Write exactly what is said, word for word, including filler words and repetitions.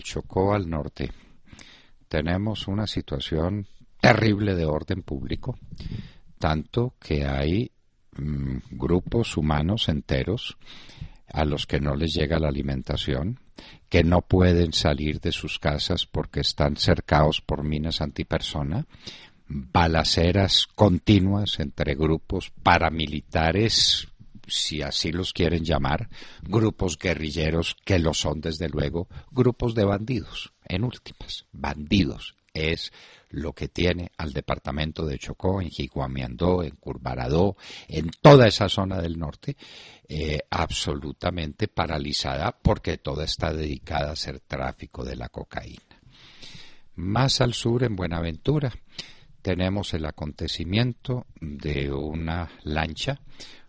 Chocó al norte. Tenemos una situación terrible de orden público, tanto que hay mmm, grupos humanos enteros a los que no les llega la alimentación, que no pueden salir de sus casas porque están cercados por minas antipersona, balaceras continuas entre grupos paramilitares, si así los quieren llamar, grupos guerrilleros, que lo son desde luego, grupos de bandidos, en últimas, bandidos. Es lo que tiene al departamento de Chocó, en Jiguamiandó, en Curvaradó, en toda esa zona del norte, eh, absolutamente paralizada porque toda está dedicada a hacer tráfico de la cocaína. Más al sur, en Buenaventura, tenemos el acontecimiento de una lancha